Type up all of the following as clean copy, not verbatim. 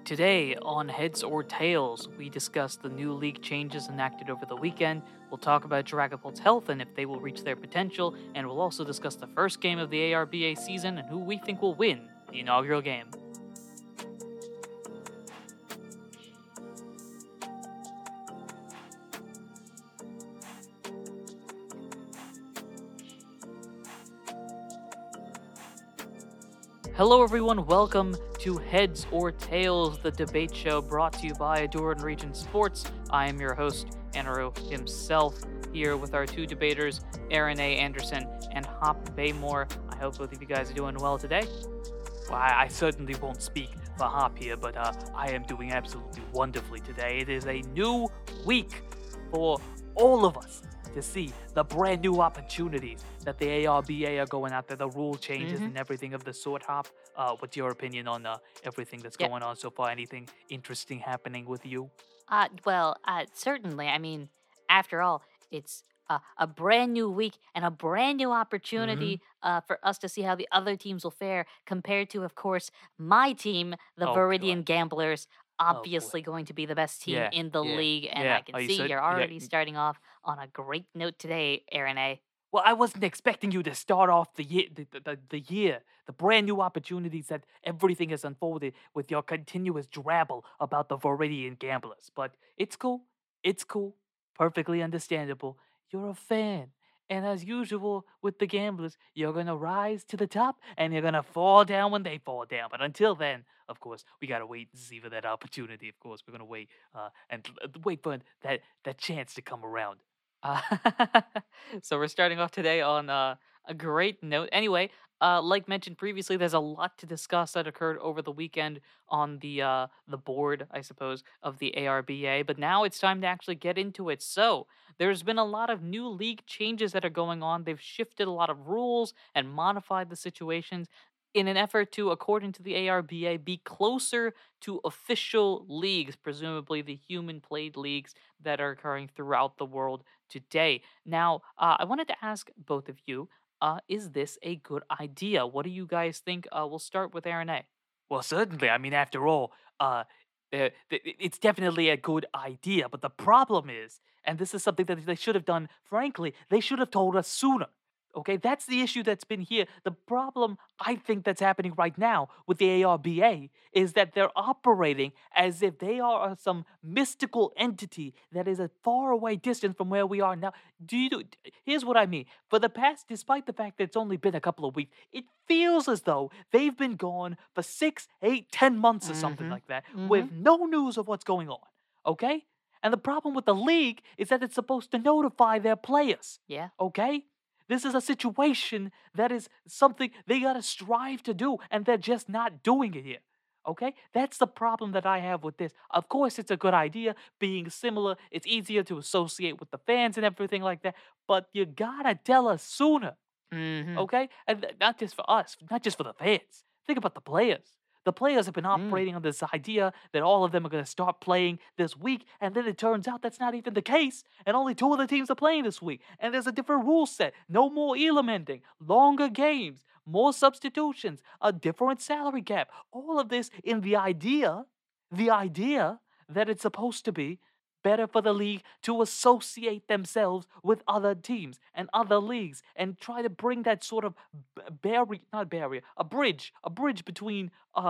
Today on Heads or Tails, we discuss the new league changes enacted over the weekend. We'll talk about Dragapult's health and if they will reach their potential, and we'll also discuss the first game of the ARBA season and who we think will win the inaugural game. Hello, everyone. Welcome to Heads or Tails, the debate show brought to you by Aduran Region Sports. I am your host, Anaru himself, here with our two debaters, Aaron A. Anderson and Hop Baymore. I hope both of you guys are doing well today. Well, I certainly won't speak for Hop here, but I am doing absolutely wonderfully today. It is a new week for all of us to see the brand new opportunities that the ARBA are going after, the rule changes and everything of the sort. Hop, what's your opinion on everything that's Yeah. going on so far? Anything interesting happening with you? Certainly. I mean, after all, it's a brand new week and a brand new Mm-hmm. opportunity for us to see how the other teams will fare compared to, of course, my team, the Oh God. Viridian Gamblers, Oh boy. obviously going to be the best team Yeah. in the Yeah. league. And Yeah. I can Are you see certain? you're Yeah. already starting off on a great note today, Aaron A. Well, I wasn't expecting you to start off the brand new opportunities that everything has unfolded with your continuous drabble about the Viridian Gamblers. But it's cool. It's cool. Perfectly understandable. You're a fan. And as usual with the gamblers, you're going to rise to the top and you're going to fall down when they fall down. But until then, of course, we got to wait and see for that opportunity. Of course, we're going to wait and wait for that chance to come around. Uh, so we're starting off today on a great note. Anyway, like mentioned previously, there's a lot to discuss that occurred over the weekend on the board, I suppose, of the ARBA. But now it's time to actually get into it. So there's been a lot of new league changes that are going on. They've shifted a lot of rules and modified the situations in an effort to, according to the ARBA, be closer to official leagues, presumably the human played leagues that are occurring throughout the world today. Now, I wanted to ask both of you, is this a good idea? What do you guys think? We'll start with Aaron A. Well, certainly. I mean, after all, it's definitely a good idea. But the problem is, and this is something that they should have done, frankly, they should have told us sooner. Okay, that's the issue that's been here. The problem I think that's happening right now with the ARBA is that they're operating as if they are some mystical entity that is a far away distance from where we are now. Here's what I mean. For the past, despite the fact that it's only been a couple of weeks, it feels as though they've been gone for 6, 8, 10 months or something Mm-hmm. like that Mm-hmm. with no news of what's going on. Okay? And the problem with the league is that it's supposed to notify their players. Yeah. Okay? This is a situation that is something they gotta strive to do, and they're just not doing it here. Okay? That's the problem that I have with this. Of course, it's a good idea. Being similar, it's easier to associate with the fans and everything like that, but you gotta tell us sooner. Mm-hmm. Okay? And not just for us, not just for the fans. Think about the players. The players have been Mm. operating on this idea that all of them are going to start playing this week, and then it turns out that's not even the case, and only two of the teams are playing this week. And there's a different rule set. No more elam ending, longer games, more substitutions, a different salary cap. All of this in the idea that it's supposed to be better for the league to associate themselves with other teams and other leagues and try to bring that sort of barrier, not barrier, a bridge between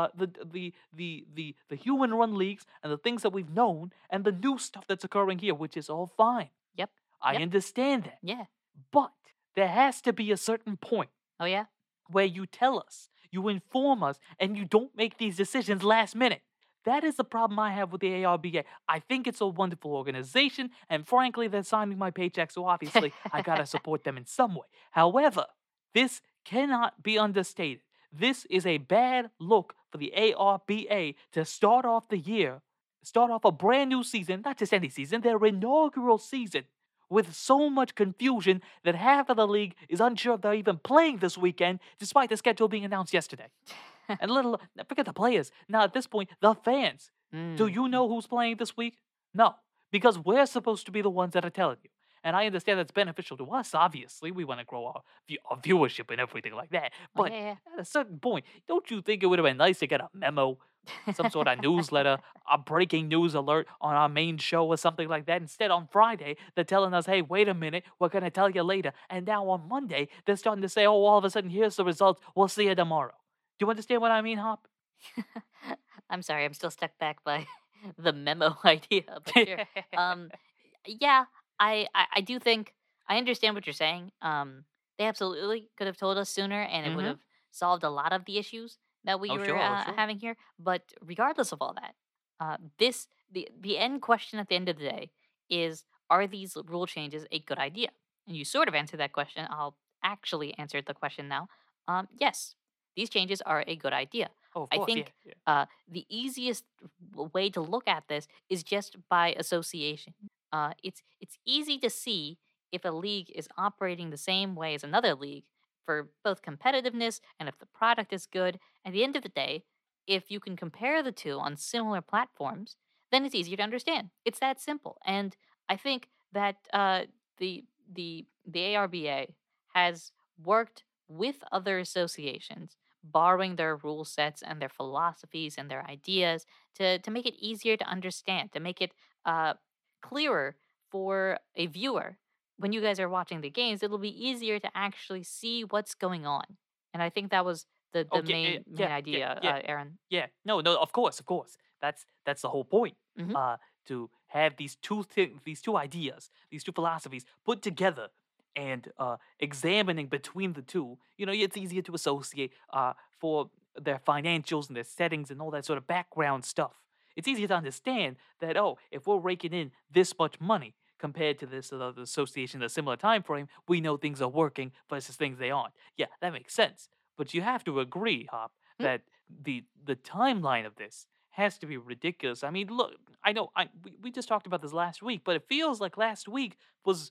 the human run leagues and the things that we've known and the new stuff that's occurring here, which is all fine. Yep. I Yep. understand that. Yeah. But there has to be a certain point Oh yeah. where you tell us, you inform us, and you don't make these decisions last minute. That is the problem I have with the ARBA. I think it's a wonderful organization, and frankly, they're signing my paycheck, so obviously I gotta support them in some way. However, this cannot be understated. This is a bad look for the ARBA to start off the year, start off a brand new season, not just any season, their inaugural season, with so much confusion that half of the league is unsure if they're even playing this weekend, despite the schedule being announced yesterday. And forget the players. Now at this point, the fans. Do Mm. you know who's playing this week? No, because we're supposed to be the ones that are telling you. And I understand that's beneficial to us, obviously. We want to grow our viewership and everything like that. Oh But yeah, at a certain point, don't you think it would have been nice to get a memo, some sort of newsletter, a breaking news alert on our main show or something like that? Instead, on Friday, they're telling us, hey, wait a minute, we're going to tell you later. And now on Monday, they're starting to say, oh, all of a sudden, here's the results. We'll see you tomorrow. Do you understand what I mean, Hop? yeah. I'm sorry, I'm still stuck back by the memo idea, but sure. Um, yeah, I do think I understand what you're saying. They absolutely could have told us sooner, and it would Mm-hmm. have solved a lot of the issues that we Oh, were sure, sure. having here. But regardless of all that, this the end question at the end of the day is: are these rule changes a good idea? And you sort of answered that question. I'll actually answer the question now. Yes, these changes are a good idea. Oh, of I course, yeah, think yeah. the easiest way to look at this is just by association. It's easy to see if a league is operating the same way as another league for both competitiveness and if the product is good. At the end of the day, if you can compare the two on similar platforms, then it's easier to understand. It's that simple. And I think that the ARBA has worked with other associations, borrowing their rule sets and their philosophies and their ideas to make it easier to understand, to make it clearer for a viewer. When you guys are watching the games, it'll be easier to actually see what's going on. And I think that was the Okay, main yeah, yeah, idea, yeah, Aaron. yeah. No, no, of course, of course. That's the whole point. Hmm. To have these two ideas, these two philosophies put together, and examining between the two. You know, it's easier to associate for their financials and their settings and all that sort of background stuff. It's easier to understand that, oh, if we're raking in this much money compared to this other association in a similar time frame, we know things are working versus things they aren't. Yeah, that makes sense. But you have to agree, Hop, that the timeline of this has to be ridiculous. I mean, look, I know we just talked about this last week, but it feels like last week was,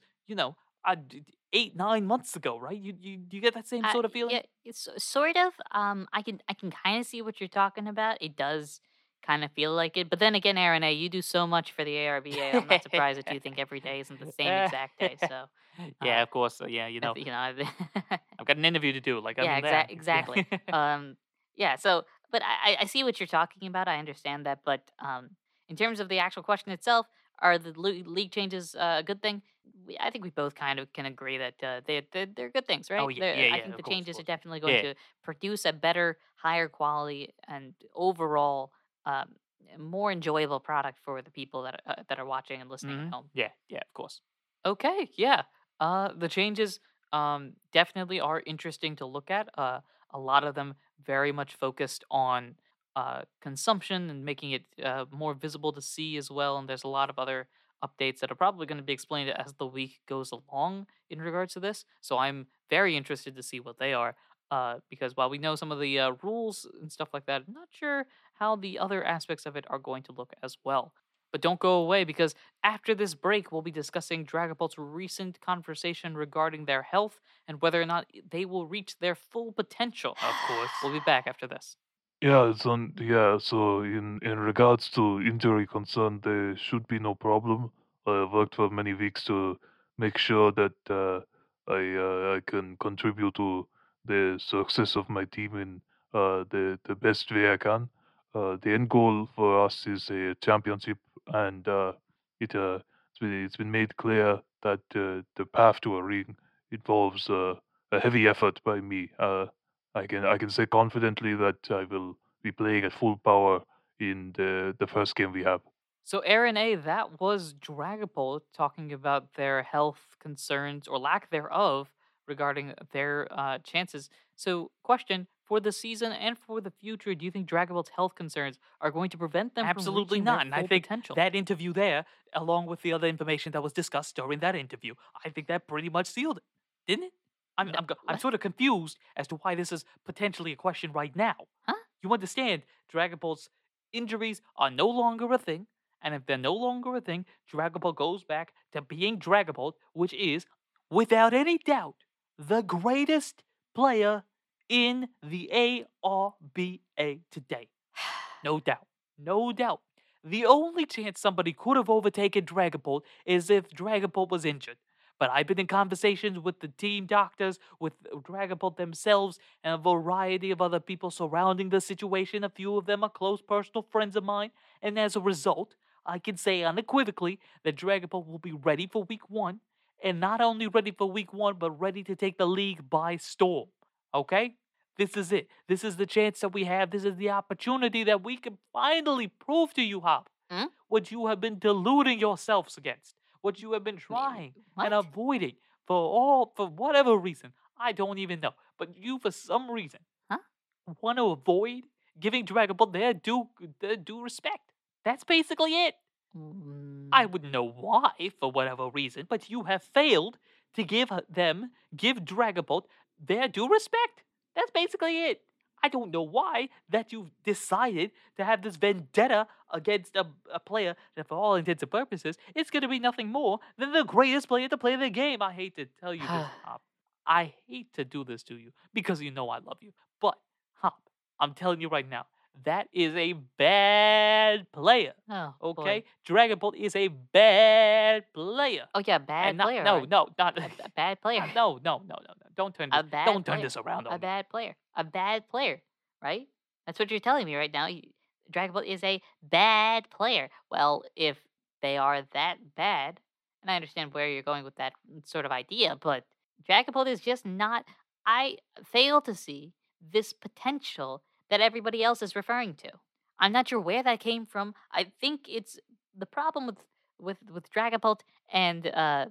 8 9 months ago, right? You get that same sort of feeling? Yeah, it's sort of. I can kind of see what you're talking about. It does kind of feel like it, but then again, Aaron, you do so much for the ARBA. I'm not surprised that you think every day isn't the same exact day. So, Yeah, uh, of course. Yeah, if, you know, I've got an interview to do. Like, I yeah, mean, there. exactly. Yeah. So, but I see what you're talking about. I understand that, but in terms of the actual question itself, are the league changes a good thing? I think we both kind of can agree that they're good things, Oh right? yeah, yeah, I yeah. think the Of changes are course. definitely going Yeah. to produce a better, higher quality, and overall um, more enjoyable product for the people that are watching and listening at home. Yeah, yeah. Of course. Okay, yeah. The changes definitely are interesting to look at. A lot of them very much focused on consumption and making it more visible to see as well. And there's a lot of other updates that are probably going to be explained as the week goes along in regards to this. So I'm very interested to see what they are. Because while we know some of the rules and stuff like that, I'm not sure how the other aspects of it are going to look as well. But don't go away because after this break, we'll be discussing Dragapult's recent conversation regarding their health and whether or not they will reach their full potential. Of course. We'll be back after this. So in regards to injury concern, there should be no problem. I worked for many weeks to make sure that I can contribute to the success of my team in the best way I can. The end goal for us is a championship, and it's been made clear that the path to a ring involves a heavy effort by me. I can say confidently that I will be playing at full power in the first game we have. So, Aaron A., that was Dragapult talking about their health concerns or lack thereof regarding their chances. So, question for the season and for the future, do you think Dragapult's health concerns are going to prevent them from Absolutely reaching their not. And I full think potential? that interview there, along with the other information that was discussed during that interview, I think that pretty much sealed it, didn't it? No, I'm what? sort of confused as to why this is potentially a question right now. Huh? You understand, Dragon Ball's injuries are no longer a thing, and if they're no longer a thing, Dragon Ball goes back to being Dragon Ball, which is, without any doubt, the greatest player in the ARBA today. No doubt. No doubt. The only chance somebody could have overtaken Dragon Ball is if Dragon Ball was injured. But I've been in conversations with the team doctors, with Dragapult themselves, and a variety of other people surrounding the situation. A few of them are close personal friends of mine. And as a result, I can say unequivocally that Dragapult will be ready for week 1. And not only ready for week 1, but ready to take the league by storm. Okay? This is it. This is the chance that we have. This is the opportunity that we can finally prove to you, Hop, Hmm? what you have been deluding yourselves against, what you have been trying and What? avoiding for whatever reason. I don't even know. But you, for some reason, Huh? want to avoid giving Dragon Ball their due respect. That's basically it. I Mm, wouldn't know why, for whatever reason, but you have failed to give Dragapult their due respect. That's basically it. I don't know why that you've decided to have this vendetta against a player that, for all intents and purposes, it's going to be nothing more than the greatest player to play the game. I hate to tell you this, Hop. I hate to do this to you because you know I love you. But, Hop, I'm telling you right now, that is a bad player. oh boy. Okay, Dragon Ball is a bad player, Oh yeah, and bad not player, no right? no not A bad player. no. Don't turn A this bad don't turn player. this around A on me. bad player. A bad player, right? That's what you're telling me right now. Dragon Ball is a bad player. Well, if they are that bad, and I understand where you're going with that sort of idea, but Dragon Ball is just not. I fail to see this potential that everybody else is referring to. I'm not sure where that came from. I think it's the problem with Dragon Ball and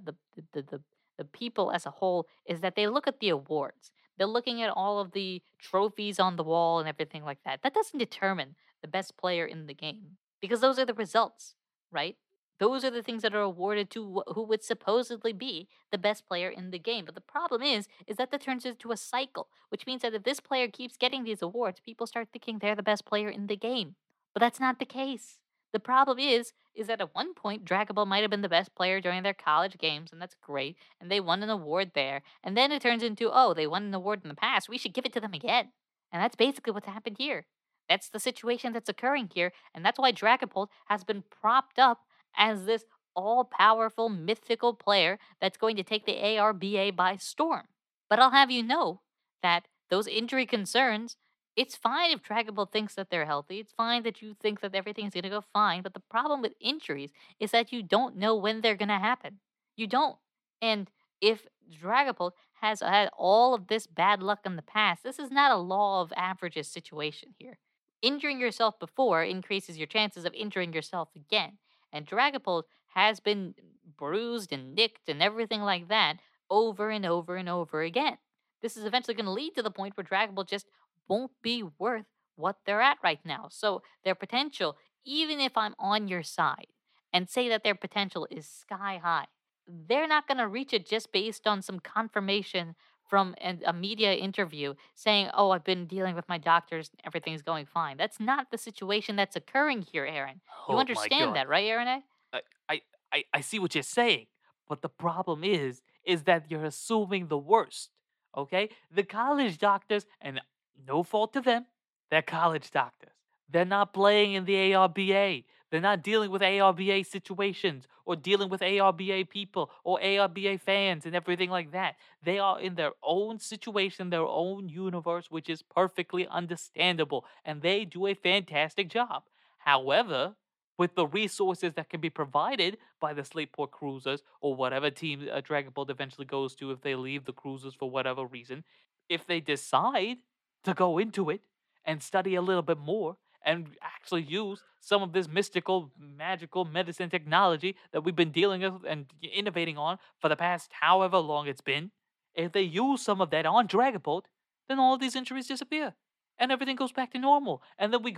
the people as a whole is that they look at the awards. They're looking at all of the trophies on the wall and everything like that. That doesn't determine the best player in the game because those are the results, right? Those are the things that are awarded to who would supposedly be the best player in the game. But the problem is that turns into a cycle, which means that if this player keeps getting these awards, people start thinking they're the best player in the game. But that's not the case. The problem is that at one point, Dragon Ball might have been the best player during their college games, and that's great. And they won an award there. And then it turns into, oh, they won an award in the past. We should give it to them again. And that's basically what's happened here. That's the situation that's occurring here. And that's why Dragapult has been propped up as this all powerful, mythical player that's going to take the ARBA by storm. But I'll have you know that those injury concerns, it's fine if Dragon Ball thinks that they're healthy. It's fine that you think that everything's going to go fine. But the problem with injuries is that you don't know when they're going to happen. You don't. And if Dragapult has had all of this bad luck in the past, this is not a law of averages situation here. Injuring yourself before increases your chances of injuring yourself again. And Dragapult has been bruised and nicked and everything like that over and over and over again. This is eventually going to lead to the point where Dragapult just won't be worth what they're at right now. So their potential, even if I'm on your side and say that their potential is sky high, they're not going to reach it just based on some confirmation from a media interview saying, "Oh, I've been dealing with my doctors, everything's going fine." That's not the situation that's occurring here, Aaron. You Oh my understand god. that, right, Aaron? A? I, I, I see what you're saying, but the problem is that you're assuming the worst. Okay, the college doctors, and no fault to them, they're college doctors. They're not playing in the ARBA. They're not dealing with ARBA situations or dealing with ARBA people or ARBA fans and everything like that. They are in their own situation, their own universe, which is perfectly understandable, and they do a fantastic job. However, with the resources that can be provided by the Slateport Cruisers or whatever team Dragon Ball eventually goes to if they leave the Cruisers for whatever reason, if they decide to go into it and study a little bit more and actually use some of this mystical, magical medicine technology that we've been dealing with and innovating on for the past however long it's been, if they use some of that on Dragon Ball, then all of these injuries disappear and everything goes back to normal. And then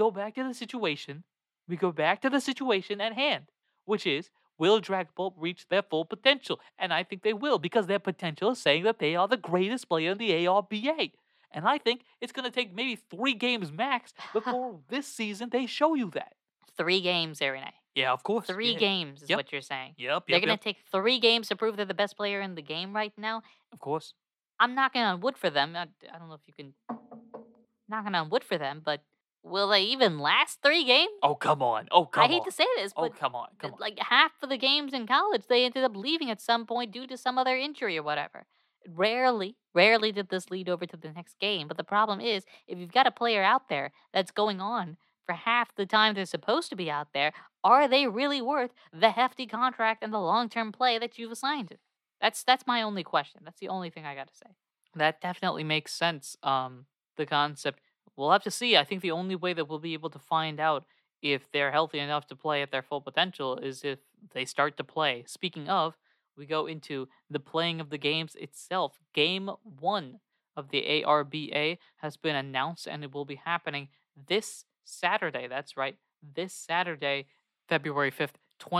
we go back to the situation at hand, which is, will Dragon Ball reach their full potential? And I think they will, because their potential is saying that they are the greatest player in the ARBA. And I think it's going to take maybe 3 games max before this season they show you that. 3 games, Aaron. A. Yeah, of course. 3 Yeah. games is Yep. what you're saying. Yep, They're yep, going yep. to take 3 games to prove they're the best player in the game right now. Of course. I'm knocking on wood for them. I don't know if you can knocking on wood for them, but Will they even last 3 games? Oh, come on. Oh, come I on. hate to say this, Oh, but come on. Come on. like half of the games in college, they ended up leaving at some point due to some other injury or whatever. Rarely did this lead over to the next game. But the problem is, if you've got a player out there that's going on for half the time they're supposed to be out there, are they really worth the hefty contract and the long-term play that you've assigned to? That's my only question. That's the only thing I got to say. That definitely makes sense. The concept. We'll have to see. I think the only way that we'll be able to find out if they're healthy enough to play at their full potential is if they start to play. Speaking of, we go into the playing of the games itself. Game 1 of the ARBA has been announced and it will be happening this Saturday. That's right, this Saturday, February 5th,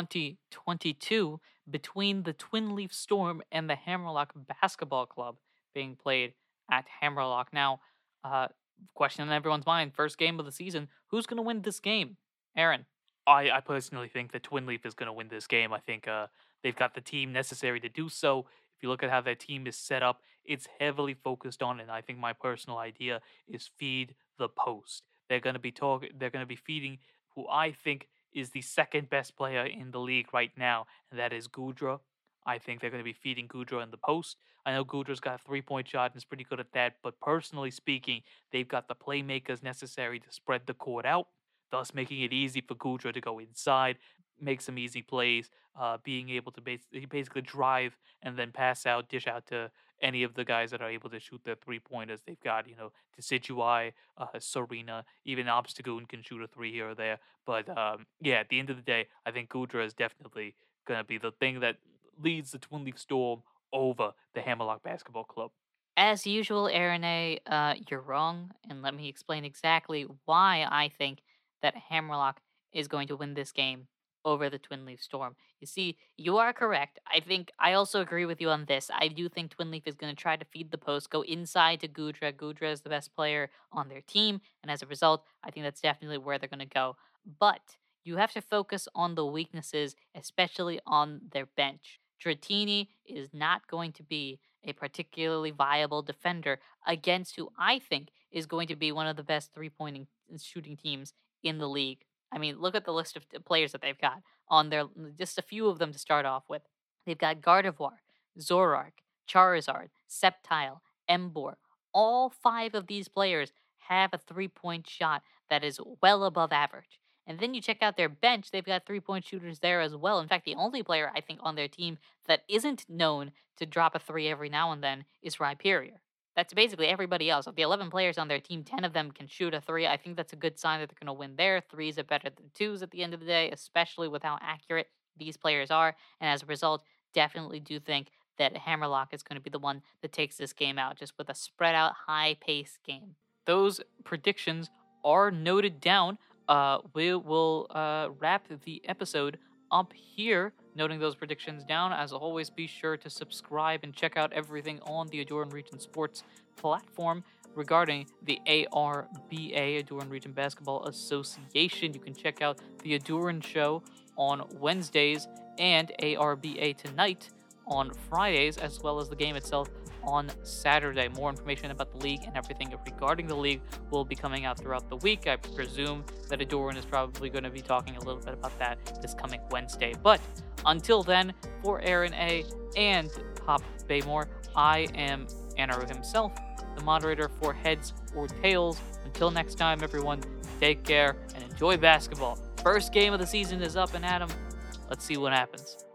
2022, between the Twin Leaf Storm and the Hammerlock Basketball Club being played at Hammerlock. Now, uh, question in everyone's mind, first game of the season, who's going to win this game? Aaron. I personally think that Twin Leaf is going to win this game. I think they've got the team necessary to do so. If you look at how their team is set up, it's heavily focused on, and I think my personal idea is feed the post. They're going to be They're going to be feeding who I think is the second best player in the league right now, and that is Gudra. I think they're going to be feeding Gudra in the post. I know Gudra's got a 3-point shot and is pretty good at that, but personally speaking, they've got the playmakers necessary to spread the court out, thus making it easy for Gudra to go inside, make some easy plays, being able to basically drive and then pass out, dish out to any of the guys that are able to shoot their 3-pointers. They've got, Decidueye, Serena, even Obstagoon can shoot a 3 here or there. But yeah, at the end of the day, I think Gudra is definitely going to be the thing that leads the Twin Leaf Storm over the Hammerlock Basketball Club. As usual, Aaron you're wrong, and let me explain exactly why I think that Hammerlock is going to win this game over the Twin Leaf Storm. You see, you are correct. I also agree with you on this. I do think Twin Leaf is going to try to feed the post, go inside to Gudra. Gudra is the best player on their team, and as a result, I think that's definitely where they're going to go. But you have to focus on the weaknesses, especially on their bench. Dratini is not going to be a particularly viable defender against who I think is going to be one of the best 3-point shooting teams in the league. I mean, look at the list of players that they've got on there, just a few of them to start off with. They've got Gardevoir, Zoroark, Charizard, Sceptile, Emboar. All 5 of these players have a 3-point shot that is well above average. And then you check out their bench, they've got 3-point shooters there as well. In fact, the only player I think on their team that isn't known to drop a 3 every now and then is Rhyperior. That's basically everybody else. Of the 11 players on their team, 10 of them can shoot a 3. I think that's a good sign that they're going to win there. 3s are better than 2s at the end of the day, especially with how accurate these players are. And as a result, definitely do think that Hammerlock is going to be the one that takes this game out, just with a spread out, high pace game. Those predictions are noted down. We will wrap the episode up here, noting those predictions down. As always, be sure to subscribe and check out everything on the Adoran Region Sports platform regarding the ARBA, Adoran Region Basketball Association. You can check out the Adoran Show on Wednesdays and ARBA Tonight on Fridays, as well as the game itself on Saturday. More information about the league and everything regarding the league will be coming out throughout the week. I presume that Adoran is probably going to be talking a little bit about that this coming Wednesday. But until then, for Aaron A. and Pop Baymore, I am Anaru himself, the moderator for Heads or Tails. Until next time, everyone, take care and enjoy basketball. First game of the season is up and Adam. Let's see what happens.